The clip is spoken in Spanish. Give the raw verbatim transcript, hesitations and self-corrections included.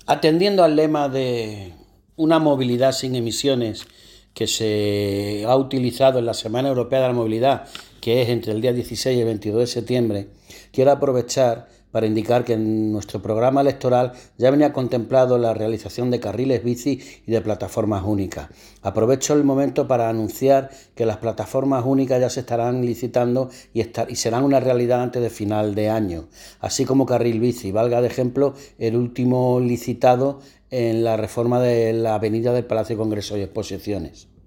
Atendiendo al lema de una movilidad sin emisiones que se ha utilizado en la Semana Europea de la Movilidad, que es entre el día dieciséis y el veintidós de septiembre, quiero aprovechar para indicar que en nuestro programa electoral ya venía contemplado la realización de carriles bici y de plataformas únicas. Aprovecho el momento para anunciar que las plataformas únicas ya se estarán licitando y, estar, y serán una realidad antes de final de año, así como carril bici. Valga de ejemplo el último licitado en la reforma de la avenida del Palacio de Congresos y Exposiciones.